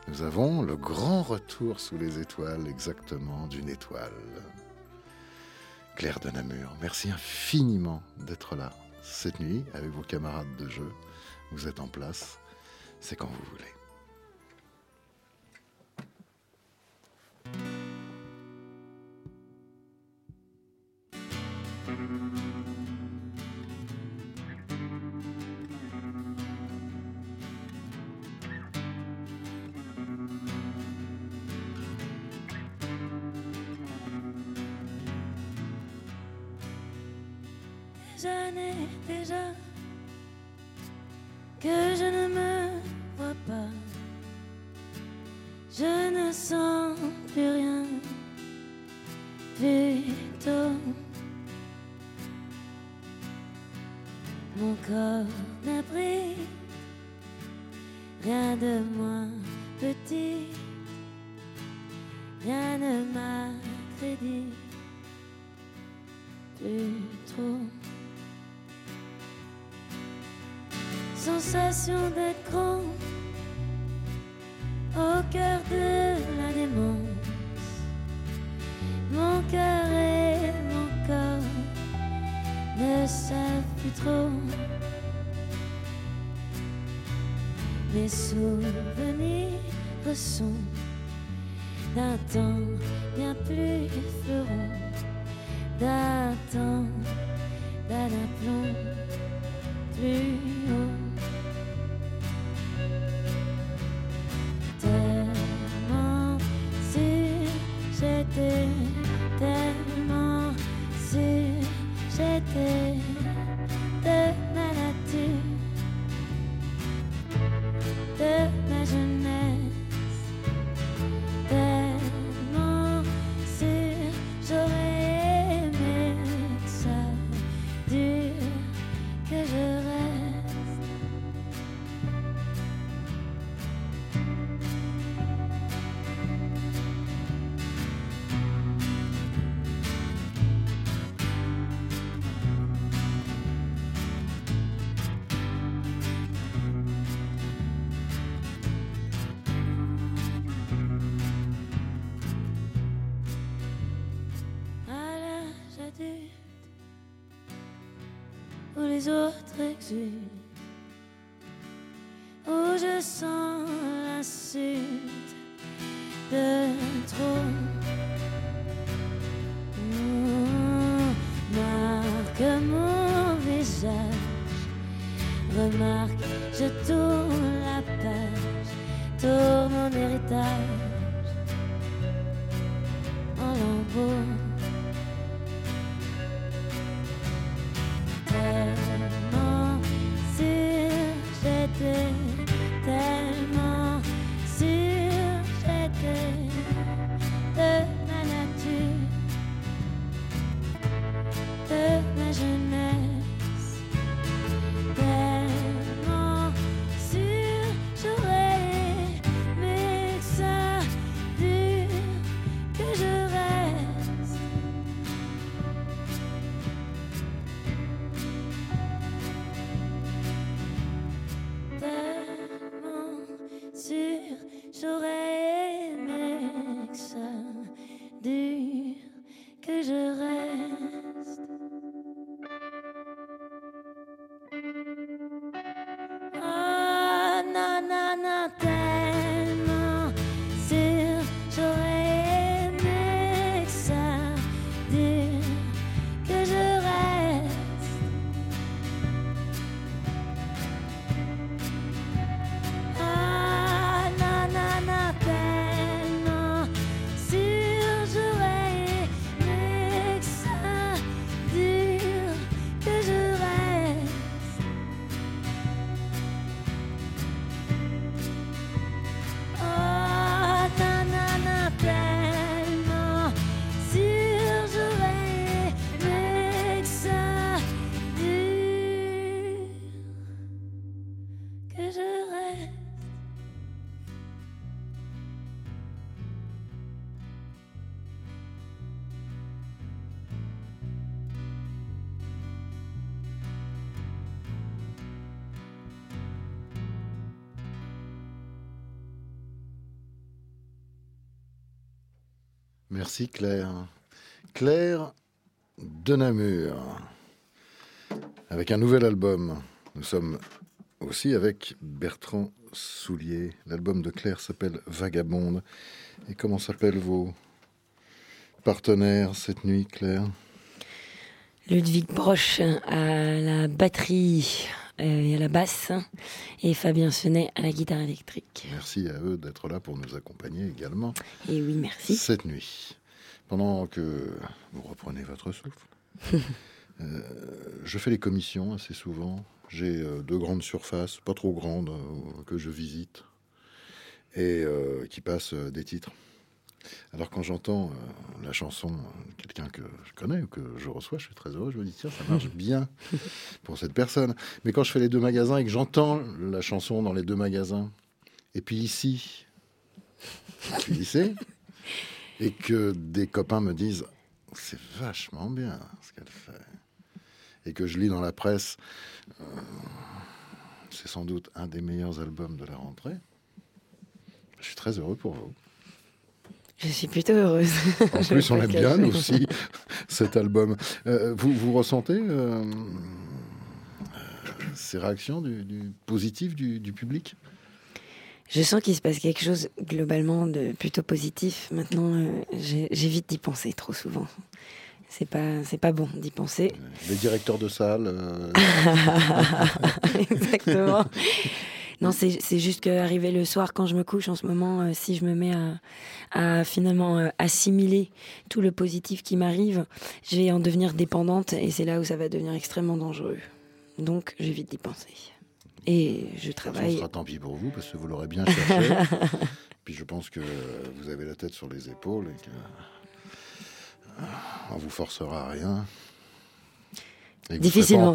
nous avons le grand retour sous les étoiles, exactement, d'une étoile. Claire de Namur, merci infiniment d'être là cette nuit avec vos camarades de jeu. Vous êtes en place, c'est quand vous voulez. Des années déjà que je ne me vois pas, je ne sens plus rien, plutôt mon corps n'abrite rien de moins petit, rien ne m'accrédite plus trop. Sensation d'être grand au cœur de la démence. Mon cœur et mon corps ne savent plus trop. Mes souvenirs sont d'un temps bien plus fleuron, d'un temps d'un aplomb plus haut. Tellement sûr, j'étais tellement sûr, j'étais de ma nature, de ma jeunesse. Tellement sûr, j'aurais aimé que ça dure, que je reste. À l'âge adulte, où les autres exultent, où je sens l'insulte de trop. Marque mon visage, remarque, je tourne la page, tourne mon héritage en lambeaux. Tellement sûr, j'étais tellement sûr, j'étais de ma nature, de ma jeunesse. Tellement sûr, j'aurais aimé que ça dure, que je reste. Tellement sûr, j'aurais aimé que ça dure, que je reste. Ah, non, non, non, tellement sûr, j'aurais aimé que ça dure, que je reste. Ah, non, non, non, Merci Claire. Claire de Namur, avec un nouvel album. Nous sommes aussi avec Bertrand Soulier. L'album de Claire s'appelle Vagabonde. Et comment s'appellent vos partenaires cette nuit, Claire? Ludwig Broch à la batterie et à la basse, et Fabien Senet à la guitare électrique. Merci à eux d'être là pour nous accompagner également. Et oui, merci. Cette nuit, pendant que vous reprenez votre souffle, je fais les commissions assez souvent. J'ai 2 grandes surfaces, pas trop grandes, que je visite, et qui passent des titres. Alors quand j'entends la chanson de quelqu'un que je connais ou que je reçois, je suis très heureux, je me dis tiens, ça marche bien pour cette personne. Mais quand je fais les 2 magasins et que j'entends la chanson dans les 2 magasins, et puis ici, et que des copains me disent c'est vachement bien ce qu'elle fait, et que je lis dans la presse c'est sans doute un des meilleurs albums de la rentrée, je suis très heureux pour vous. Je suis plutôt heureuse. En plus, on aime bien, nous aussi, cet album. Vous ressentez ces réactions du positif du public? Je sens qu'il se passe quelque chose globalement de plutôt positif. Maintenant, j'évite d'y penser trop souvent. C'est pas bon d'y penser. Les directeurs de salle. Exactement. Non, c'est juste qu'arrivé le soir, quand je me couche en ce moment, si je me mets à finalement assimiler tout le positif qui m'arrive, je vais en devenir dépendante, et c'est là où ça va devenir extrêmement dangereux. Donc, j'évite d'y penser. Et je travaille... Ce sera tant pis pour vous, parce que vous l'aurez bien cherché. Puis je pense que vous avez la tête sur les épaules et qu'on ne vous forcera à rien. Difficilement.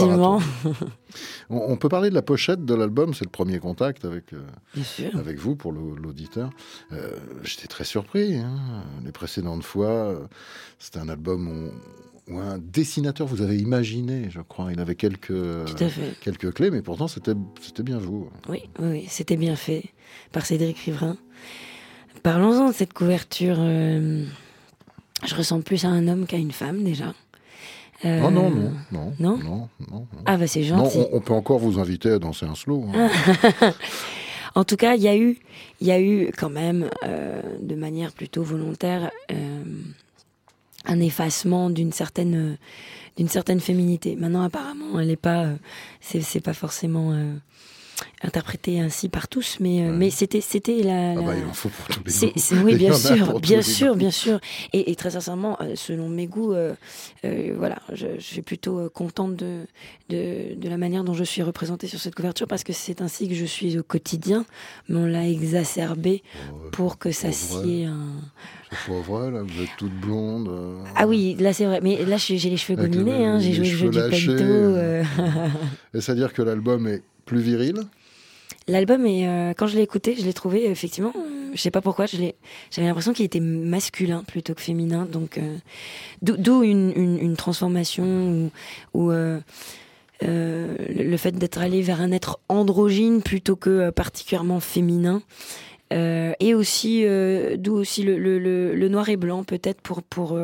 On peut parler de la pochette de l'album, c'est le premier contact avec vous pour l'auditeur. J'étais très surpris. Les précédentes fois, c'était un album où un dessinateur vous avez imaginé, je crois. Il avait quelques clés, mais pourtant c'était bien vous. Oui, c'était bien fait par Cédric Riverain. Parlons-en de cette couverture. Je ressemble plus à un homme qu'à une femme déjà. Oh non. Ah bah c'est gentil. Non, on peut encore vous inviter à danser un slow. En tout cas, il y a eu quand même, de manière plutôt volontaire, un effacement d'une certaine féminité. Maintenant, apparemment, elle est pas, c'est pas forcément interprété ainsi par tous, mais c'était la. Ah bah, il en faut pour tous les goûts. Oui, bien sûr. Et très sincèrement, selon mes goûts, voilà, je suis plutôt contente de la manière dont je suis représentée sur cette couverture, parce que c'est ainsi que je suis au quotidien, mais on l'a exacerbé pour que ça sied un. C'est pas vrai, là, vous êtes toute blonde. Ah oui, là c'est vrai, mais là j'ai les cheveux gominés, j'ai joué le jeu du pento. Et c'est-à-dire que l'album est plus viril? L'album, quand je l'ai écouté, je l'ai trouvé effectivement, je sais pas pourquoi, j'avais l'impression qu'il était masculin plutôt que féminin, donc d'où une transformation ou le fait d'être allé vers un être androgyne plutôt que particulièrement féminin. Et aussi, d'où aussi le noir et blanc, peut-être pour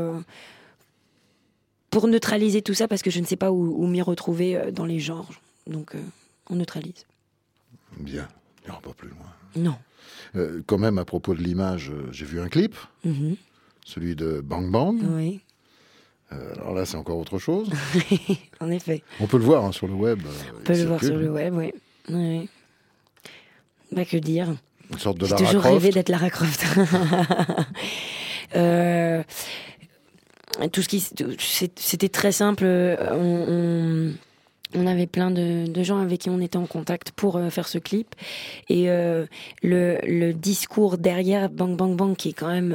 neutraliser tout ça, parce que je ne sais pas où m'y retrouver dans les genres. Donc, on neutralise. Bien, il n'y aura pas plus loin. Non. Quand même, à propos de l'image, j'ai vu un clip, celui de Bang Bang. Oui. Alors là, c'est encore autre chose. En effet. On peut le voir sur le web. On peut le voir sur le web, oui. Bah, que dire ? Une sorte de J'ai Lara toujours Croft. rêvé d'être Lara Croft. C'était très simple. On avait plein de gens avec qui on était en contact pour faire ce clip. Et le discours derrière Bang Bang Bang, qui est quand même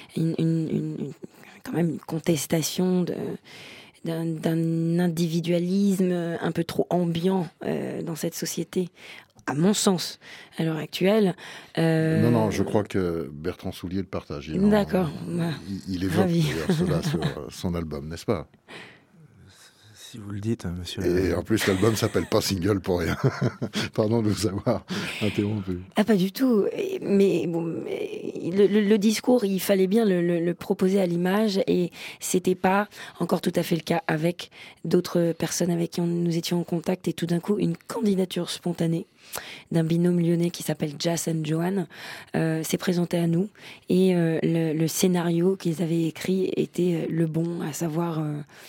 une contestation d'un individualisme un peu trop ambiant dans cette société, à mon sens, à l'heure actuelle. Non, je crois que Bertrand Soulier le partage. D'accord. Il évoque cela sur son album, n'est-ce pas ? Si vous le dites, monsieur. Et en plus, l'album s'appelle pas Single pour rien. Pardon de vous avoir interrompu. Ah, pas du tout. Mais le discours, il fallait bien le proposer à l'image, et c'était pas encore tout à fait le cas avec d'autres personnes avec qui nous étions en contact, et tout d'un coup, une candidature spontanée d'un binôme lyonnais qui s'appelle Jas and Joanne s'est présenté à nous, et le scénario qu'ils avaient écrit était le bon, à savoir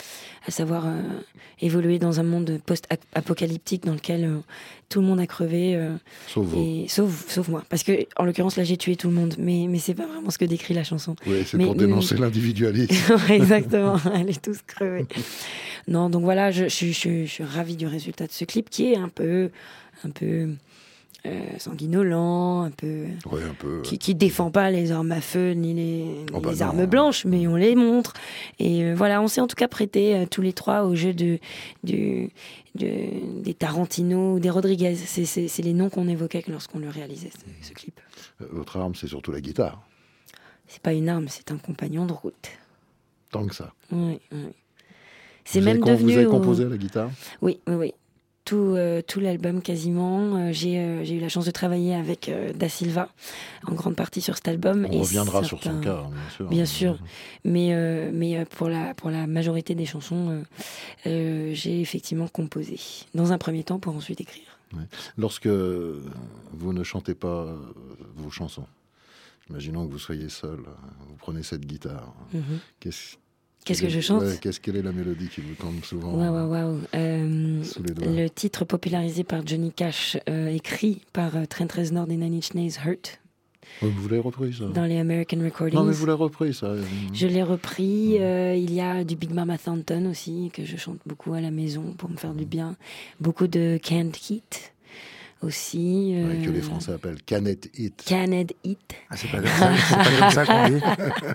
évoluer dans un monde post-apocalyptique dans lequel tout le monde a crevé, sauf moi, parce que en l'occurrence là j'ai tué tout le monde, mais c'est pas vraiment ce que décrit la chanson. Oui, c'est pour dénoncer l'individualisme. Exactement, allez tous crever. Non, donc voilà, je suis ravie du résultat de ce clip, qui est un peu sanguinolent, un peu qui défend pas les armes à feu ni les armes blanches, mais on les montre. Et voilà, on s'est en tout cas prêté tous les trois au jeu des Tarantino ou des Rodriguez. C'est les noms qu'on évoquait lorsqu'on le réalisait, ce clip. Votre arme, c'est surtout la guitare. C'est pas une arme, c'est un compagnon de route. Tant que ça. Oui. C'est même devenu. Vous avez composé à la guitare ? Oui. Tout l'album quasiment. J'ai eu la chance de travailler avec Da Silva en grande partie sur cet album. On reviendra sur son cas, bien sûr. Mais pour la majorité des chansons, j'ai effectivement composé dans un premier temps pour ensuite écrire. Ouais. Lorsque vous ne chantez pas vos chansons, imaginons que vous soyez seul, vous prenez cette guitare. Mm-hmm. Qu'est-ce que je chante ? Quelle est la mélodie qui vous tombe souvent sous les doigts ? Le titre popularisé par Johnny Cash, écrit par Trent Reznor des Nine Inch Nails, Hurt. Vous l'avez repris, ça ? Dans les American Recordings. Non, mais vous l'avez repris, ça. Je l'ai repris. Il y a du Big Mama Thornton aussi, que je chante beaucoup à la maison pour me faire du bien. Beaucoup de Canned Heat aussi. Que les Français appellent Canned Heat. Canned Heat. Ah, c'est pas comme ça qu'on dit.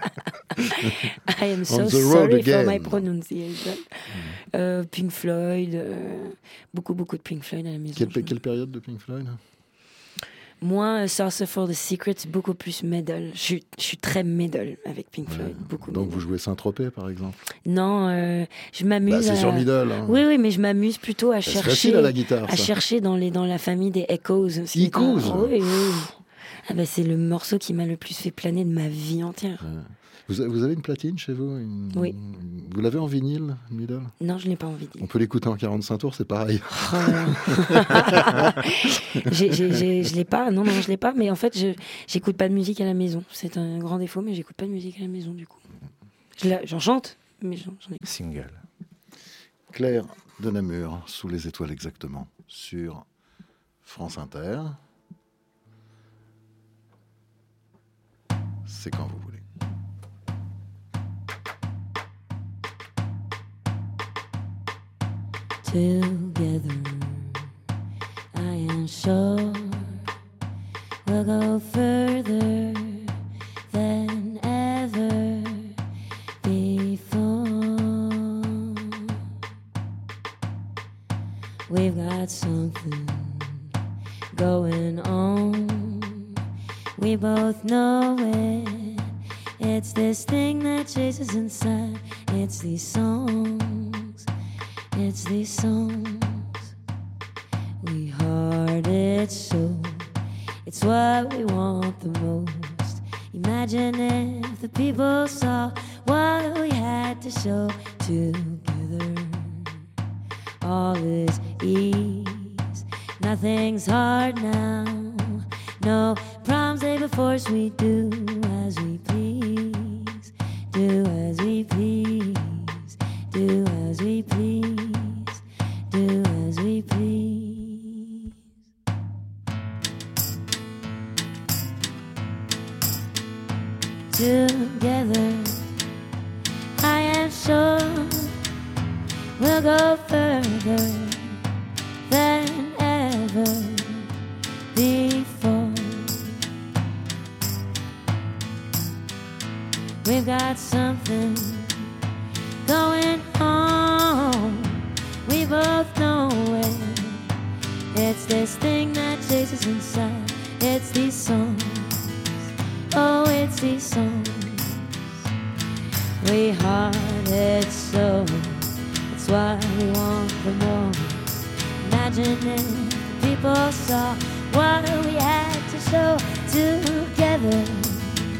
I am so sorry for my pronunciation. Pink Floyd, beaucoup de Pink Floyd à la maison. Quelle période de Pink Floyd ? Moi, Saucer for the Secrets, beaucoup plus metal. Je suis très metal avec Pink Floyd. Donc vous jouez Saint-Tropez, par exemple ? Non, je m'amuse. C'est sur middle. Hein. Oui, mais je m'amuse plutôt à chercher. Facile à la guitare, chercher dans la famille des Echoes. Echoes. Oui. C'est le morceau qui m'a le plus fait planer de ma vie entière. Vous avez une platine chez vous ? Oui. Vous l'avez en vinyle, middle ? Non, je ne l'ai pas en vinyle. On peut l'écouter en 45 tours, c'est pareil. Je l'ai pas. Non, je l'ai pas. Mais en fait, j'écoute pas de musique à la maison. C'est un grand défaut, mais j'écoute pas de musique à la maison du coup. J'en chante, mais j'en ai. Single. Claire de Namur, Sous les étoiles exactement, sur France Inter. C'est quand vous voulez. Together, I am sure we'll go further than ever before. We've got something going on, we both know it. It's this thing that chases inside, it's these songs. It's these songs, we heart it so. It's what we want the most. Imagine if the people saw what we had to show together. All is ease, nothing's hard now. No problems lay before us, we do as we please. Do as we please. Do as we please. Do as we please. Together, I am sure we'll go further than ever before. We've got something going on, we both know it. It's this thing that chases inside, it's these songs. Oh, it's these songs. We heart it so, it's what we want the more. Imagine if people saw what we had to show together.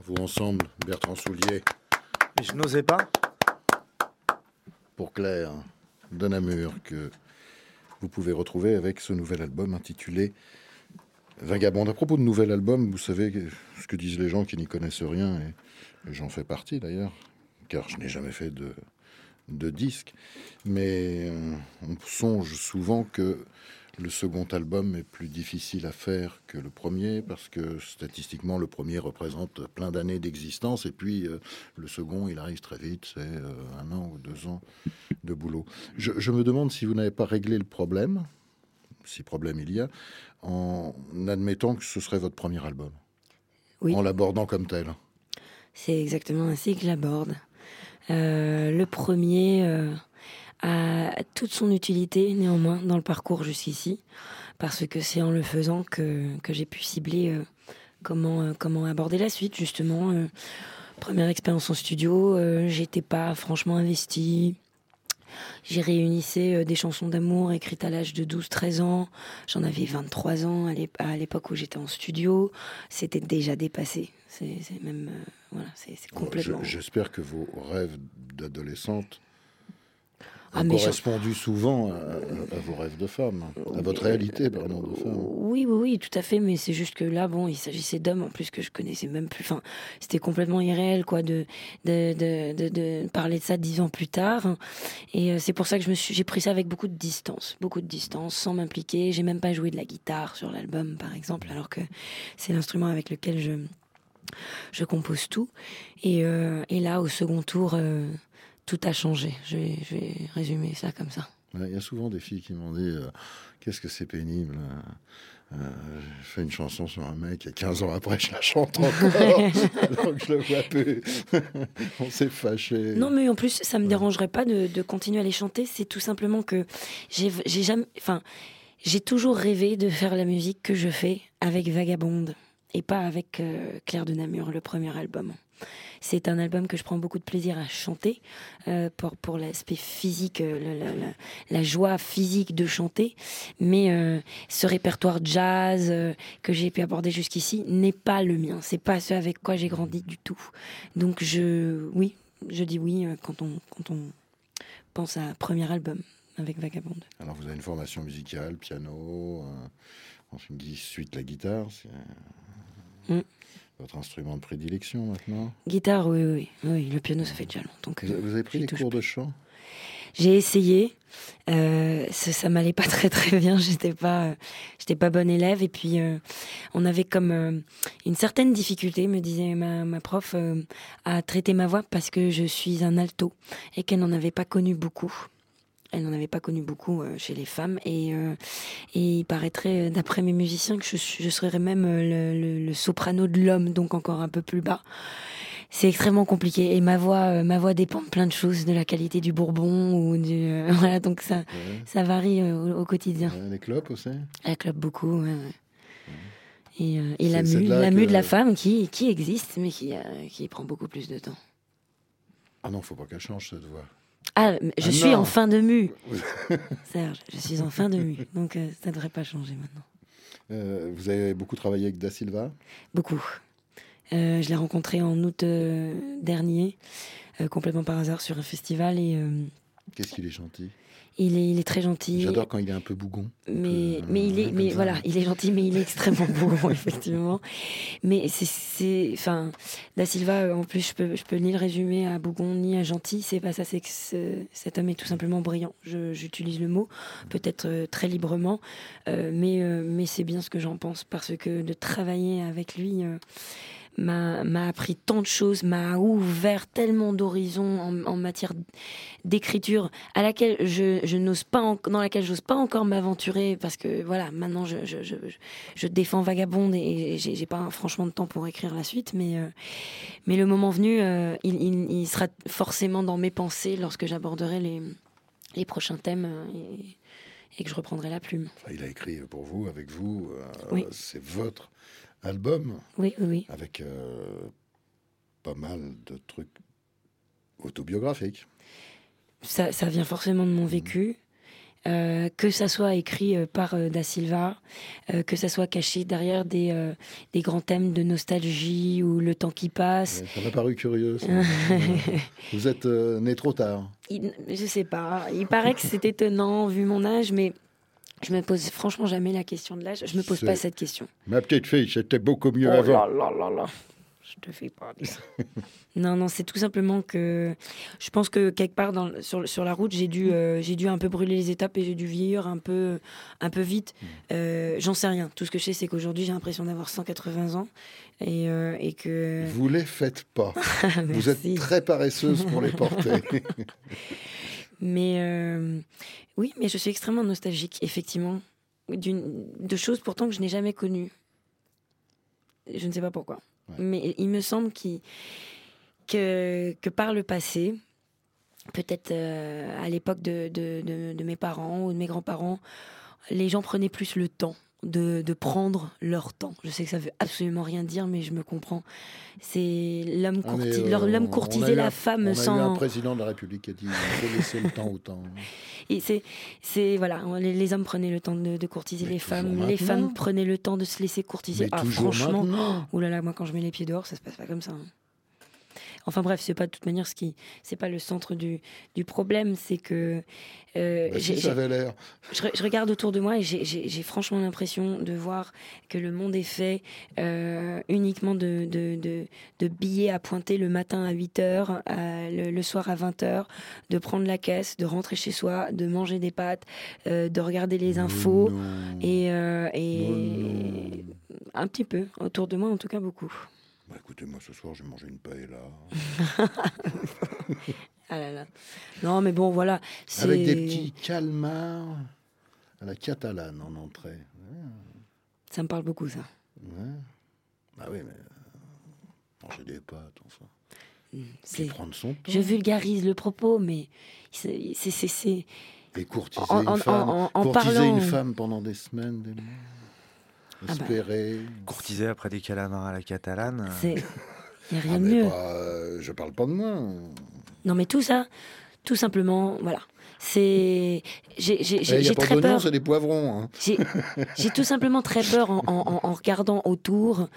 vous ensemble, Bertrand Soulier, Et je n'osais pas. pour Claire de Namur, que vous pouvez retrouver avec ce nouvel album intitulé Vagabonde. À propos de nouvel album, vous savez ce que disent les gens qui n'y connaissent rien, et j'en fais partie d'ailleurs, car je n'ai jamais fait de disque, mais on songe souvent que le second album est plus difficile à faire que le premier, parce que statistiquement, le premier représente plein d'années d'existence, et puis le second, il arrive très vite, c'est 1 an ou 2 ans de boulot. Je me demande si vous n'avez pas réglé le problème, si problème il y a, en admettant que ce serait votre premier album, Oui. en l'abordant comme tel. C'est exactement ainsi que je l'aborde. Le premier a toute son utilité néanmoins dans le parcours jusqu'ici, parce que c'est en le faisant que j'ai pu cibler comment aborder la suite, justement. Première expérience en studio, j'étais pas franchement investie. J'ai réunissé des chansons d'amour écrites à l'âge de 12-13 ans. J'en avais 23 ans à l'époque où j'étais en studio. C'était déjà dépassé. C'est même... voilà, c'est complètement... J'espère que vos rêves d'adolescente Ah, ont mais correspondu souvent à vos rêves de femme, à votre réalité, pardon, de femme. Oui, tout à fait, mais c'est juste que là, bon, il s'agissait d'hommes en plus que je connaissais même plus. Enfin, c'était complètement irréel, quoi, de parler de ça 10 ans plus tard. Et c'est pour ça que j'ai pris ça avec beaucoup de distance, sans m'impliquer. J'ai même pas joué de la guitare sur l'album, par exemple, alors que c'est l'instrument avec lequel je compose tout. Et là, au second tour, tout a changé. Je vais résumer ça comme ça. Il y a souvent des filles qui m'ont dit qu'est-ce que c'est pénible. Je fais une chanson sur un mec et 15 ans après, je la chante encore. Donc je le vois plus. On s'est fâché. Non, mais en plus, ça me dérangerait pas de continuer à les chanter. C'est tout simplement que j'ai toujours rêvé de faire la musique que je fais avec Vagabonde et pas avec Claire de Namur, le premier album. C'est un album que je prends beaucoup de plaisir à chanter pour l'aspect physique, la joie physique de chanter. Mais ce répertoire jazz que j'ai pu aborder jusqu'ici n'est pas le mien. C'est pas ce avec quoi j'ai grandi du tout. Donc je dis oui quand on pense à un premier album avec Vagabonde. Alors vous avez une formation musicale, piano, ensuite la guitare. C'est votre instrument de prédilection maintenant. Guitare, oui. Le piano, ça fait déjà longtemps que... Vous avez pris des cours de chant? J'ai essayé. Ça m'allait pas très très bien. J'étais pas bonne élève. Et puis, on avait comme une certaine difficulté, me disait ma prof, à traiter ma voix parce que je suis un alto et qu'elle n'en avait pas connu beaucoup. Elle n'en avait pas connu beaucoup chez les femmes. Et il paraîtrait, d'après mes musiciens, que je serais même le soprano de l'homme, donc encore un peu plus bas. C'est extrêmement compliqué. Et ma voix dépend de plein de choses, de la qualité du bourbon ou du... voilà, donc ça varie au quotidien. Les clopes aussi? Elle clope beaucoup, ouais. Et la mue de la femme qui existe, mais qui prend beaucoup plus de temps. Ah non, faut pas qu'elle change cette voix. Je suis en fin de mue. Oui. Serge, je suis en fin de mue. Donc ça ne devrait pas changer maintenant. Vous avez beaucoup travaillé avec Da Silva? Beaucoup. Je l'ai rencontré en août dernier, complètement par hasard sur un festival. Et qu'est-ce qu'il est gentil? Il est très gentil. J'adore quand il est un peu bougon. Mais il est gentil, mais il est extrêmement bougon, effectivement. Mais enfin, Da Silva, en plus, je peux ni le résumer à bougon ni à gentil. C'est pas ça. C'est que cet homme est tout simplement brillant. J'utilise le mot, peut-être très librement, mais c'est bien ce que j'en pense parce que de travailler avec lui. M'a appris tant de choses, m'a ouvert tellement d'horizons en matière d'écriture à laquelle dans laquelle j'ose pas encore m'aventurer parce que voilà, maintenant je défends Vagabonde et j'ai pas franchement de temps pour écrire la suite, mais le moment venu, il sera forcément dans mes pensées lorsque j'aborderai les prochains thèmes et que je reprendrai la plume. Enfin, il a écrit pour vous, avec vous, oui. C'est votre album, oui. Avec pas mal de trucs autobiographiques. Ça vient forcément de mon vécu. que ça soit écrit par Da Silva, que ça soit caché derrière des grands thèmes de nostalgie ou le temps qui passe. Ça m'a paru curieux. Ça. Vous êtes né trop tard. Je sais pas. Il paraît que c'est étonnant vu mon âge, mais je me pose franchement jamais la question de l'âge. Je me pose pas cette question. Ma petite fille, c'était beaucoup mieux avant. Là. Je te fais pas dire. Non, c'est tout simplement que je pense que quelque part sur la route, j'ai dû un peu brûler les étapes et j'ai dû vieillir un peu vite. J'en sais rien. Tout ce que je sais, c'est qu'aujourd'hui, j'ai l'impression d'avoir 180 ans et que... Vous les faites pas. Vous êtes très paresseuse pour les porter. Mais oui, mais je suis extrêmement nostalgique, effectivement, de choses pourtant que je n'ai jamais connues. Je ne sais pas pourquoi. Ouais. Mais il me semble que par le passé, peut-être à l'époque de mes parents ou de mes grands-parents, les gens prenaient plus le temps de prendre leur temps. Je sais que ça veut absolument rien dire, mais je me comprends. C'est l'homme courtisait la femme sans... On a eu un président de la République qui a dit « il faut laisser le temps au temps ». Et voilà, les hommes prenaient le temps de courtiser les femmes, les femmes prenaient le temps de se laisser courtiser. Franchement, oulala, moi quand je mets les pieds dehors, ça se passe pas comme ça. Hein. Enfin bref, c'est pas de toute manière c'est pas le centre du problème, c'est que ça avait l'air. Je regarde autour de moi et j'ai franchement l'impression de voir que le monde est fait uniquement de billets à pointer le matin à 8h, le soir à 20h, de prendre la caisse, de rentrer chez soi, de manger des pâtes, de regarder les infos et un petit peu autour de moi, en tout cas beaucoup. Bah écoutez, moi ce soir j'ai mangé une paella. Ah là là. Non mais bon voilà. Avec des petits calmars à la catalane en entrée. Ouais. Ça me parle beaucoup ça. Ouais. Ah oui mais manger des pâtes enfin. C'est prendre son temps. Je vulgarise le propos mais c'est... Et courtiser une femme pendant des semaines, des mois. Espérer. Courtiser après des calamars à la catalane. Il n'y a rien de mieux. Je parle pas de moi. Non, mais tout ça, tout simplement, voilà. J'ai très peur. C'est des poivrons. Hein. J'ai tout simplement très peur en regardant autour.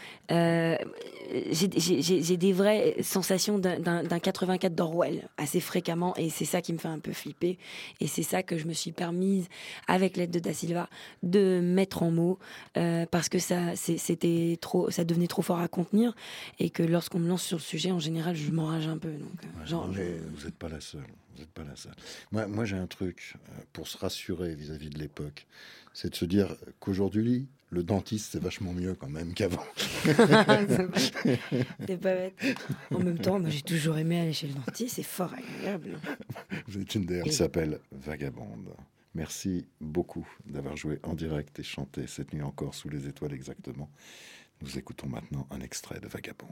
J'ai des vraies sensations d'un 84 d'Orwell assez fréquemment et c'est ça qui me fait un peu flipper et c'est ça que je me suis permise avec l'aide de Da Silva de mettre en mots parce que ça devenait trop fort à contenir et que lorsqu'on me lance sur le sujet en général je m'enrage un peu donc, vous n'êtes pas la seule. Vous n'êtes pas la seule. Moi j'ai un truc pour se rassurer vis-à-vis de l'époque, c'est de se dire qu'aujourd'hui le dentiste, c'est vachement mieux quand même qu'avant. C'est pas bête. En même temps, moi, j'ai toujours aimé aller chez le dentiste. C'est fort agréable. Vous êtes une DR qui s'appelle Vagabonde. Merci beaucoup d'avoir joué en direct et chanté cette nuit encore sous les étoiles exactement. Nous écoutons maintenant un extrait de Vagabonde.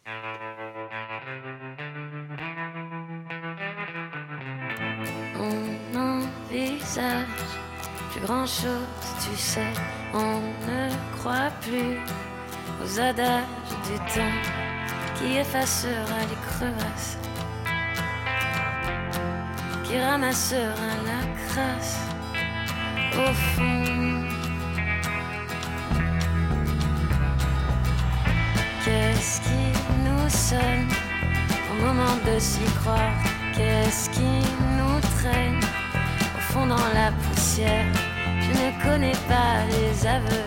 On envisage plus grand chose, tu sais, on ne croit plus aux adages du temps qui effacera les crevasses, qui ramassera la crasse au fond. Qu'est-ce qui nous sonne au moment de s'y croire? Qu'est-ce qui nous traîne au fond dans la poussière? Je ne connais pas les aveux.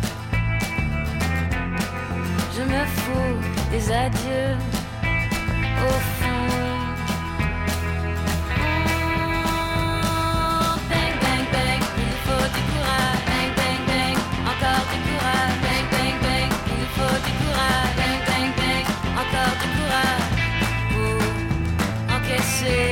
Je me fous des adieux au fond. Bang, bang, bang, il nous faut du courage. Bang, bang, bang, encore du courage. Bang, bang, bang, il nous faut du courage. Bang, bang, bang, encore du courage pour encaisser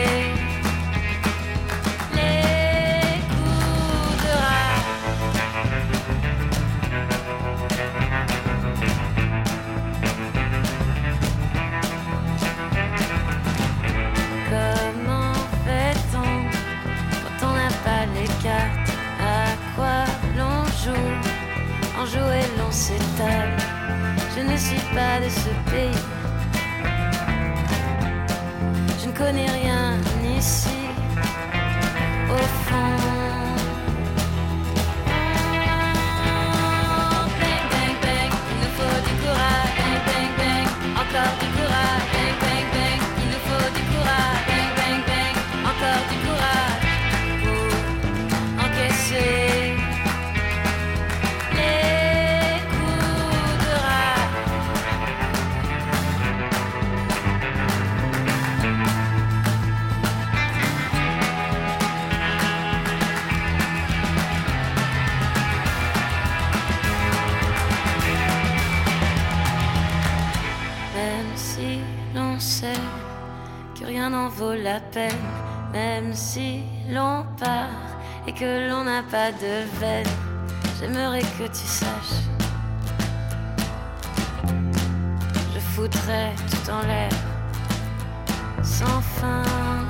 jouer, l'on s'étale. Je ne suis pas de ce pays. Je ne connais rien ici. Au fond, vaut la peine, même si l'on part et que l'on n'a pas de veine. J'aimerais que tu saches, je foutrais tout en l'air, sans fin.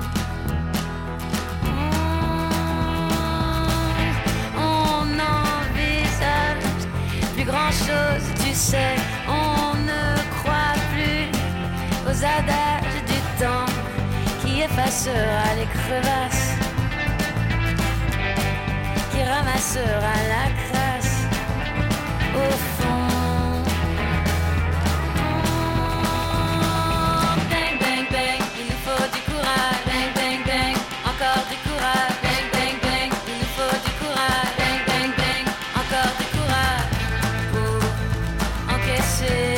On envisage plus grand chose, tu sais, on ne croit plus aux adages du temps qui effacera les crevasses, qui ramassera la crasse au fond. Bang, bang, bang, il nous faut du courage. Bang, bang, bang, encore du courage. Bang, bang, bang, il nous faut du courage. Bang, bang, bang, encore du courage pour encaisser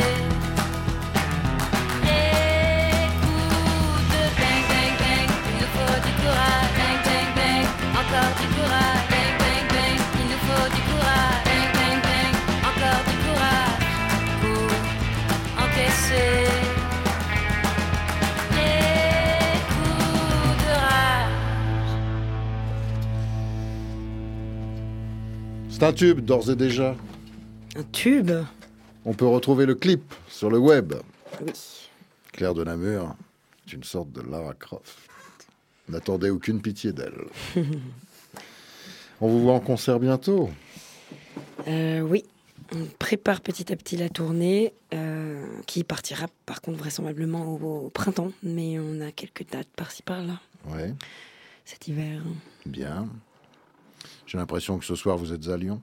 les coups de bang, bang, bang. Il nous faut du courage. Bang, bang, bang, encore du courage. Bang, bang, bang, il nous faut du courage. Bang, bang, bang, encore du courage pour encaisser les coups de rage. C'est un tube, d'ores et déjà. Un tube. On peut retrouver le clip sur le web. Oui. Claire de Namur est une sorte de Lara Croft. N'attendez aucune pitié d'elle. On vous voit en concert bientôt. Oui. On prépare petit à petit la tournée qui partira par contre vraisemblablement au printemps. Mais on a quelques dates par-ci par-là Ouais, cet hiver. bien. J'ai l'impression que ce soir, vous êtes à Lyon.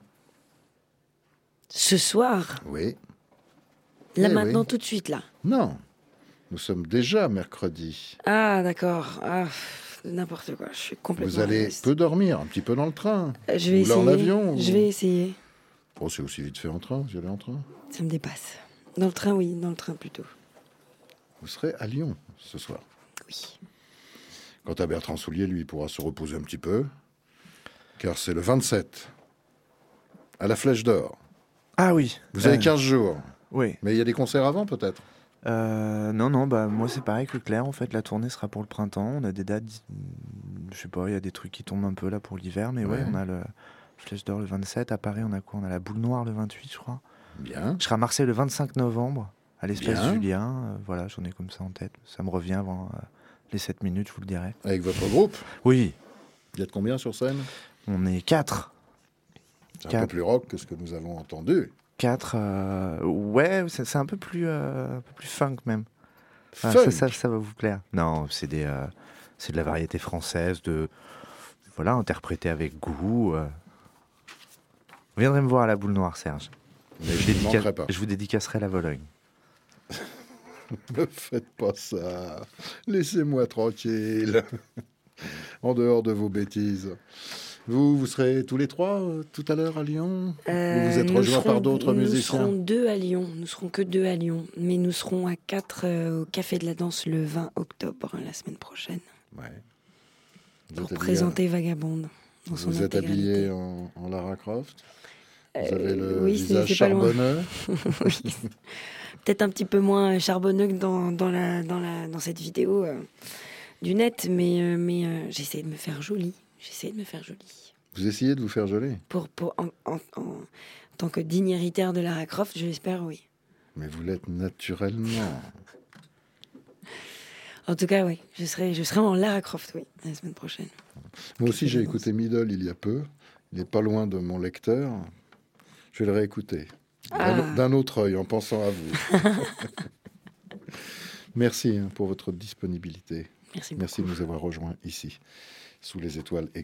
Ce soir, Oui. là Eh maintenant oui. tout de suite là. Non, nous sommes déjà mercredi. Ah d'accord. Ah, n'importe quoi. Je suis complètement. Vous allez reste. peu dormir, un petit peu dans le train. Je vais ou dans essayer. l'avion. Je vais essayer. Oh, c'est aussi vite fait en train, vous y allez en train. Ça me dépasse. Dans le train, oui, dans le train plutôt. Vous serez à Lyon ce soir. Oui. Quant à Bertrand Soulier, lui, il pourra se reposer un petit peu, car c'est le 27, à la Flèche d'Or. Ah oui. Vous avez 15 jours, Oui. mais il y a des concerts avant peut-être. Non, bah moi c'est pareil que Claire. En fait, la tournée sera pour le printemps. On a des dates, je sais pas, il y a des trucs qui tombent un peu là pour l'hiver, mais ouais, Ouais. on a le Flèche d'Or le 27. À Paris, on a quoi? On a la Boule Noire le 28, je crois. Bien. Je serai à Marseille le 25 novembre, à l'Espace Bien. Julien. Voilà, j'en ai comme ça en tête. Ça me revient avant les 7 minutes, je vous le dirai. Avec votre groupe, Oui, vous êtes combien sur scène? on est 4. C'est un Quatre. peu plus rock que ce que nous avons entendu. 4, ouais, c'est un peu plus funk même. Ah, Funk. ça va vous plaire. Non, c'est de la variété française, voilà, interprété avec goût. Vous viendrez me voir à la Boule Noire, Serge. Mais je ne manquerai pas. Je vous dédicacerai la Vologne. Ne faites pas ça. Laissez-moi tranquille. En dehors de vos bêtises. Vous serez tous les trois tout à l'heure à Lyon? Ou vous êtes Nous rejoints serons- par d'autres musiciens? Nous serons 2 à Lyon. Nous serons que 2 à Lyon. Mais nous serons à 4 au Café de la Danse le 20 octobre, la semaine prochaine. Ouais. Vous Pour êtes habillé- présenter Vagabonde. Dans son Vous êtes intégralité. habillé en Lara Croft? Vous avez le oui, c'est visage pas loin. charbonneux? Oui. Peut-être un petit peu moins charbonneux que dans cette vidéo du net, mais j'essaie de me faire jolie. Vous essayez de vous faire jolie? En tant que digne héritière de Lara Croft, je l'espère, oui. Mais vous l'êtes naturellement. En tout cas, oui. Je serai en Lara Croft, oui, la semaine prochaine. Moi aussi, j'ai Café de la écouté Middle il y a peu. Il n'est pas loin de mon lecteur. Je vais le réécouter. D'un autre œil, en pensant à vous. Merci pour votre disponibilité. Merci beaucoup. Merci de nous avoir rejoints ici, sous les étoiles.